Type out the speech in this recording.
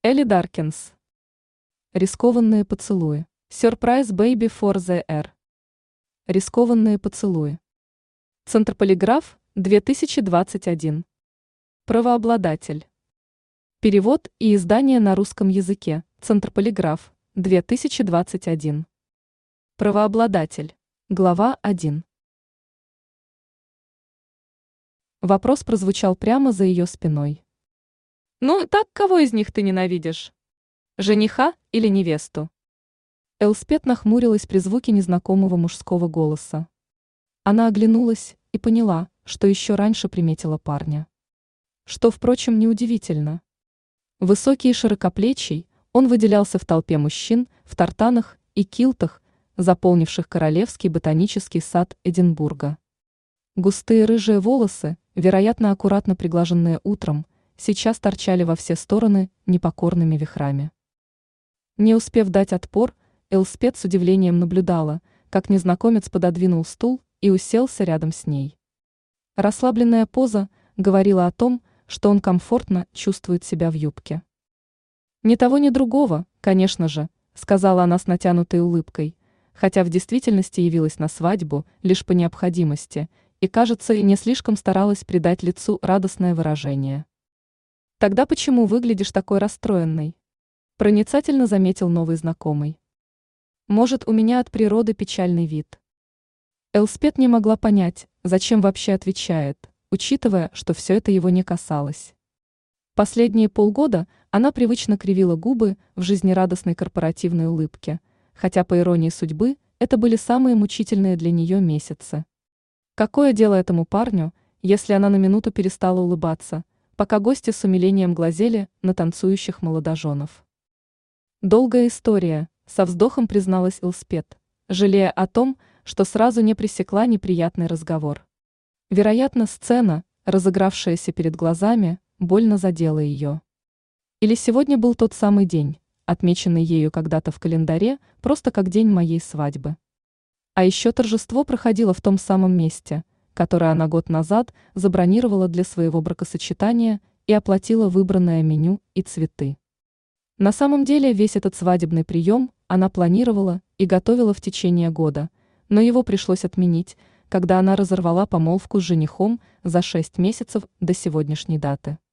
Элли Даркинс. Рискованные поцелуи. Surprise Baby for the Air. Рискованные поцелуи. Центр Полиграф, 2021. Правообладатель. Перевод и издание на русском языке. Центр Полиграф, 2021. Правообладатель. Глава 1. Вопрос прозвучал прямо за ее спиной. «Ну, так кого из них ты ненавидишь? Жениха или невесту?» Элспет нахмурилась при звуке незнакомого мужского голоса. Она оглянулась и поняла, что еще раньше приметила парня. Что, впрочем, неудивительно. Высокий и широкоплечий, он выделялся в толпе мужчин в тартанах и килтах, заполнивших Королевский ботанический сад Эдинбурга. Густые рыжие волосы, вероятно, аккуратно приглаженные утром, сейчас торчали во все стороны непокорными вихрами. Не успев дать отпор, Элспет с удивлением наблюдала, как незнакомец пододвинул стул и уселся рядом с ней. Расслабленная поза говорила о том, что он комфортно чувствует себя в юбке. «Ни того, ни другого, конечно же», — сказала она с натянутой улыбкой, хотя в действительности явилась на свадьбу лишь по необходимости и, кажется, не слишком старалась придать лицу радостное выражение. «Тогда почему выглядишь такой расстроенной?» — проницательно заметил новый знакомый. «Может, у меня от природы печальный вид?» Элспет не могла понять, зачем вообще отвечает, учитывая, что все это его не касалось. Последние полгода она привычно кривила губы в жизнерадостной корпоративной улыбке, хотя, по иронии судьбы, это были самые мучительные для нее месяцы. Какое дело этому парню, если она на минуту перестала улыбаться, пока гости с умилением глазели на танцующих молодоженов? «Долгая история», — со вздохом призналась Элспет, жалея о том, что сразу не пресекла неприятный разговор. Вероятно, сцена, разыгравшаяся перед глазами, больно задела ее. Или сегодня был тот самый день, отмеченный ею когда-то в календаре, просто как день моей свадьбы. А еще торжество проходило в том самом месте, которое она год назад забронировала для своего бракосочетания и оплатила выбранное меню и цветы. На самом деле весь этот свадебный прием она планировала и готовила в течение года, но его пришлось отменить, когда она разорвала помолвку с женихом за 6 месяцев до сегодняшней даты.